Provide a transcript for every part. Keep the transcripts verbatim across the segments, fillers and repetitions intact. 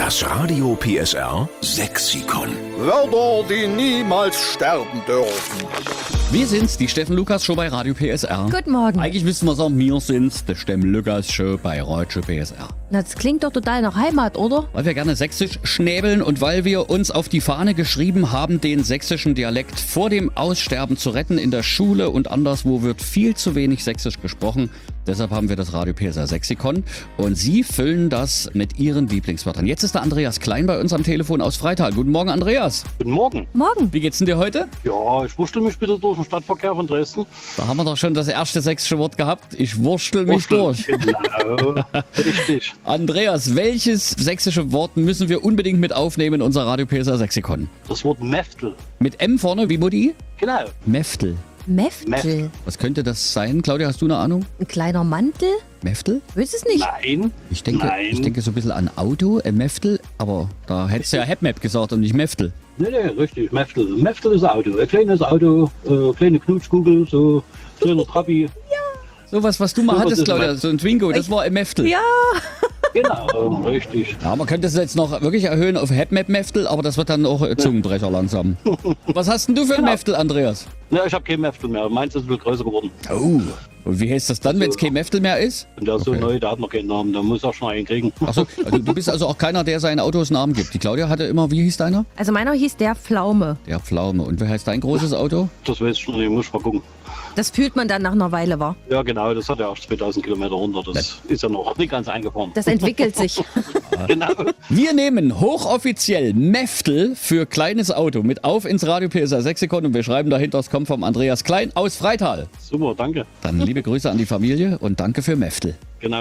Das Radio P S R Sexikon. Wörter, die niemals sterben dürfen. Wir sind's, die Steffen Lukas Show bei Radio P S R. Guten Morgen. Eigentlich müssten wir sagen, wir sind's, der Steffen Lukas Show bei Radio P S R. Na, das klingt doch total nach Heimat, oder? Weil wir gerne sächsisch schnäbeln und weil wir uns auf die Fahne geschrieben haben, den sächsischen Dialekt vor dem Aussterben zu retten. In der Schule und anderswo wird viel zu wenig sächsisch gesprochen. Deshalb haben wir das Radio P S R Sexikon und Sie füllen das mit Ihren Lieblingswörtern. Jetzt ist der Andreas Klein bei uns am Telefon aus Freital. Guten Morgen, Andreas. Guten Morgen. Morgen. Wie geht's denn dir heute? Ja, ich wurstel mich bitte durch den Stadtverkehr von Dresden. Da haben wir doch schon das erste sächsische Wort gehabt. Ich wurstel mich durch. Genau, richtig. Andreas, welches sächsische Wort müssen wir unbedingt mit aufnehmen in unser Radio P S R Sexikon? Das Wort Mäftel. Mit M vorne, wie Mutti? Genau. Mäftel. Mäftel. Mäftel. Was könnte das sein? Claudia, hast du eine Ahnung? Ein kleiner Mantel? Mäftel? Willst es nicht? Nein. Ich denke, Nein. ich denke so ein bisschen an Auto, äh, Mäftel, aber da hättest du ja Hepmap gesagt und nicht Mäftel. Nee, nee, richtig. Mäftel. Mäftel ist ein Auto. Ein kleines Auto, äh, kleine Knutschkugel, so kleiner Trabi. Sowas, was du mal Sowas hattest, ist Claudia, Mäftel. so ein Twingo, das war ein Mäftel. Ja. Genau, richtig. Ja, man könnte es jetzt noch wirklich erhöhen auf Hepmap-Mäftel, aber das wird dann auch äh, Zungenbrecher langsam. Was hast denn du für ein Genau. Mäftel, Andreas? Ja, ich habe kein Mäftel mehr. Meins ist ein bisschen größer geworden. Oh. Und wie heißt das dann, wenn es kein Mäftel mehr ist? Und der ist so Okay. neu, der hat noch keinen Namen. Der muss auch schon einen kriegen. Achso, also du bist also auch keiner, der seinen Autos Namen gibt. Die Claudia hatte immer, wie hieß deiner? Also meiner hieß der Pflaume. Der Pflaume. Und wer heißt dein großes Auto? Das weiß ich schon nicht. Muss ich mal gucken. Das fühlt man dann nach einer Weile, war. Ja, genau. Das hat ja auch zweitausend Kilometer runter. Das ist ja noch nicht ganz eingefahren. Das entwickelt sich. Genau. Wir nehmen hochoffiziell Mäftel für kleines Auto mit auf ins Radio P S R Sexikon und wir schreiben dahinter, es kommt vom Andreas Klein aus Freital. Super, danke. Dann liebe Grüße an die Familie und danke für Mäftel. Genau.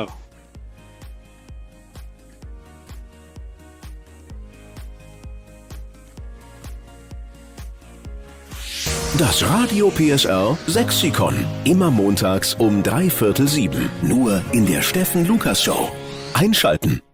Das Radio P S R Sexikon. Immer montags um drei Viertel sieben. Nur in der Steffen Lukas Show. Einschalten.